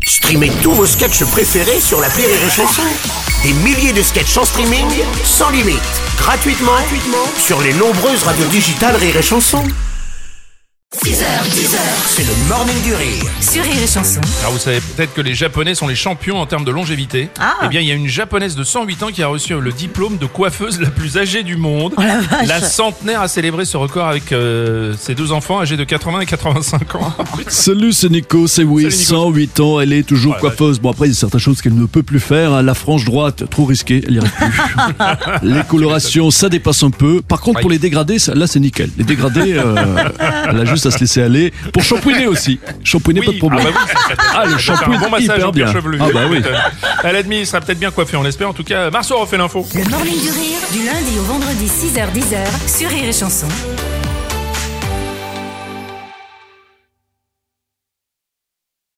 Streamez tous vos sketchs préférés sur l'appli Rire et Chanson. Des milliers de sketchs en streaming, sans limite, gratuitement sur les nombreuses radios digitales Rire et Chanson. 10h, c'est le morning du rire. Sur Rire et Chanson. Alors vous savez peut-être que les Japonais sont les champions en termes de longévité. Eh bien il y a une Japonaise de 108 ans qui a reçu le diplôme de coiffeuse la plus âgée du monde. Oh la vache. La centenaire a célébré ce record avec ses deux enfants âgés de 80 et 85 ans. Salut, c'est Nico, c'est oui, Salut, Nico. 108 ans, elle est toujours Ouais, coiffeuse. Bon, après, il y a certaines choses qu'elle ne peut plus faire. La frange droite, trop risquée, elle n'y arrive plus. Les colorations, ça dépasse un peu. Par contre, pour les dégradés, là, c'est nickel. Les dégradés, elle a juste à se laisser aller. Pour shampouiner aussi. Shampouiner, pas de problème. Ah bah oui, ça fait- Ah, le ça fait un shampoo bon est massage hyper au cuir bien. chevelu. Ah bah oui. À la demi, il sera peut-être bien coiffé, on l'espère. En tout cas, Marceau refait l'info. Le morning du rire, du lundi au vendredi 6h-10h sur Rire et Chanson.